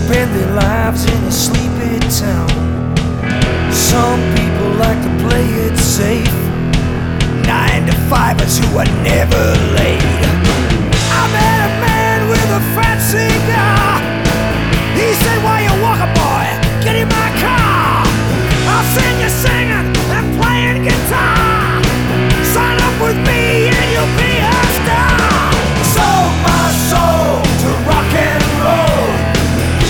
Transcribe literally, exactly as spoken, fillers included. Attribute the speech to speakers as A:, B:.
A: spend their lives in a sleepy town. Some people like to play it safe, nine to fivers who are never late. I met a man with a fat cigar.